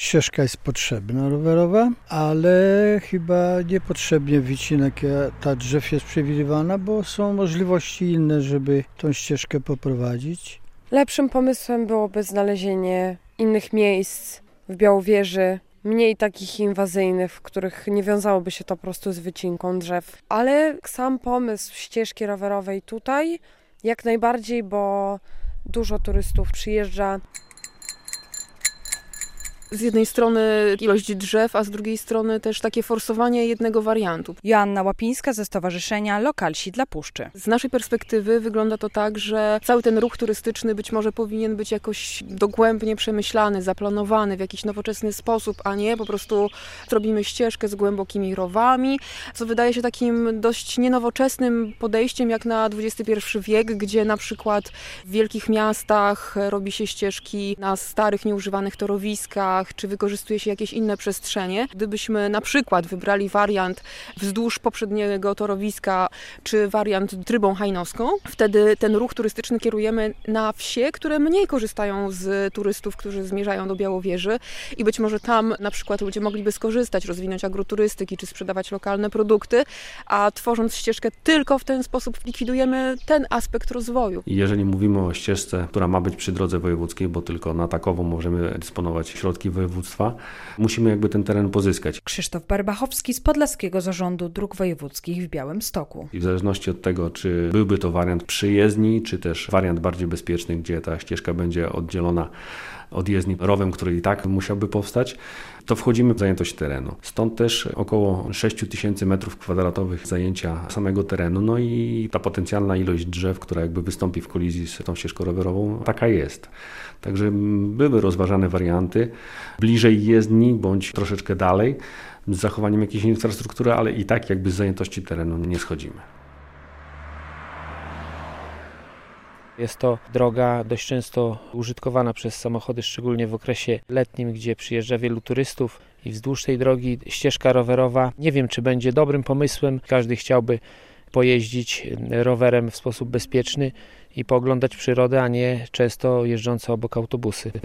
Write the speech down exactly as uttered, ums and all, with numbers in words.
ścieżka jest potrzebna rowerowa, ale chyba niepotrzebnie wycinek ta drzew jest przewidywana, bo są możliwości inne, żeby tą ścieżkę poprowadzić. Lepszym pomysłem byłoby znalezienie innych miejsc w Białowieży, mniej takich inwazyjnych, w których nie wiązałoby się to po prostu z wycinką drzew. Ale sam pomysł ścieżki rowerowej tutaj jak najbardziej, bo dużo turystów przyjeżdża. Z jednej strony ilość drzew, a z drugiej strony też takie forsowanie jednego wariantu. Joanna Łapińska ze Stowarzyszenia Lokalsi dla Puszczy. Z naszej perspektywy wygląda to tak, że cały ten ruch turystyczny być może powinien być jakoś dogłębnie przemyślany, zaplanowany w jakiś nowoczesny sposób, a nie po prostu zrobimy ścieżkę z głębokimi rowami, co wydaje się takim dość nienowoczesnym podejściem jak na dwudziesty pierwszy wiek, gdzie na przykład w wielkich miastach robi się ścieżki na starych, nieużywanych torowiskach, czy wykorzystuje się jakieś inne przestrzenie. Gdybyśmy na przykład wybrali wariant wzdłuż poprzedniego torowiska, czy wariant trybą hajnowską, wtedy ten ruch turystyczny kierujemy na wsie, które mniej korzystają z turystów, którzy zmierzają do Białowieży i być może tam na przykład ludzie mogliby skorzystać, rozwinąć agroturystyki, czy sprzedawać lokalne produkty, a tworząc ścieżkę tylko w ten sposób likwidujemy ten aspekt rozwoju. Jeżeli mówimy o ścieżce, która ma być przy drodze wojewódzkiej, bo tylko na takową możemy dysponować środki województwa, musimy jakby ten teren pozyskać. Krzysztof Barbachowski z Podlaskiego Zarządu Dróg Wojewódzkich w Białymstoku. I w zależności od tego, czy byłby to wariant przy jezdni, czy też wariant bardziej bezpieczny, gdzie ta ścieżka będzie oddzielona od jezdni rowem, który i tak musiałby powstać, to wchodzimy w zajętość terenu. Stąd też około sześć tysięcy metrów kwadratowych zajęcia samego terenu, no i ta potencjalna ilość drzew, która jakby wystąpi w kolizji z tą ścieżką rowerową, taka jest. Także były rozważane warianty bliżej jezdni, bądź troszeczkę dalej, z zachowaniem jakiejś infrastruktury, ale i tak jakby z zajętości terenu nie schodzimy. Jest to droga dość często użytkowana przez samochody, szczególnie w okresie letnim, gdzie przyjeżdża wielu turystów i wzdłuż tej drogi ścieżka rowerowa. Nie wiem, czy będzie dobrym pomysłem. Każdy chciałby pojeździć rowerem w sposób bezpieczny i pooglądać przyrodę, a nie często jeżdżące obok autobusy.